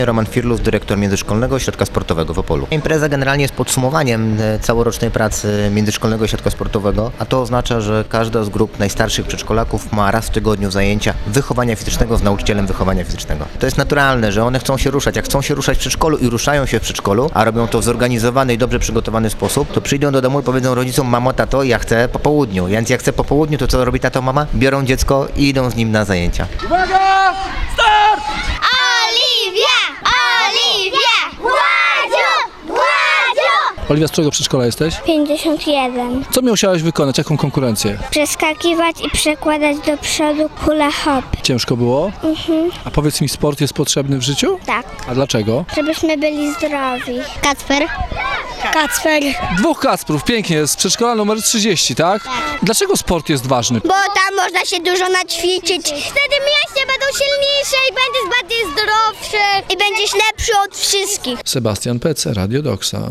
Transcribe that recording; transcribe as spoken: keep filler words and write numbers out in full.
Roman Firlus, dyrektor Międzyszkolnego Ośrodka Sportowego w Opolu. Impreza generalnie jest podsumowaniem całorocznej pracy Międzyszkolnego Ośrodka Sportowego, a to oznacza, że każda z grup najstarszych przedszkolaków ma raz w tygodniu zajęcia wychowania fizycznego z nauczycielem wychowania fizycznego. To jest naturalne, że one chcą się ruszać. Jak chcą się ruszać w przedszkolu i ruszają się w przedszkolu, a robią to w zorganizowany i dobrze przygotowany sposób, to przyjdą do domu i powiedzą rodzicom: mamo, tato, ja chcę po południu. Więc jak chcę po południu, to co robi tato, mama? Biorą dziecko i idą z nim na zajęcia. Uwaga! Start! Oliwia! Oliwia! Władziu! Władziu! Oliwia, z którego przedszkola jesteś? pięćdziesiąt jeden. Co musiałaś wykonać? Jaką konkurencję? Przeskakiwać i przekładać do przodu hula hop. Ciężko było? Mhm. A powiedz mi, sport jest potrzebny w życiu? Tak, A dlaczego? żebyśmy byli zdrowi. Kacper? Kacper. Dwóch Kacprów, pięknie, z przedszkola numer trzydzieści, tak? Dlaczego sport jest ważny? Bo tam można się dużo naćwiczyć. Wtedy mięśnie będą silniejsze i będziesz bardziej zdrowszy. I będziesz lepszy od wszystkich. Sebastian Pece, Radio Doksa.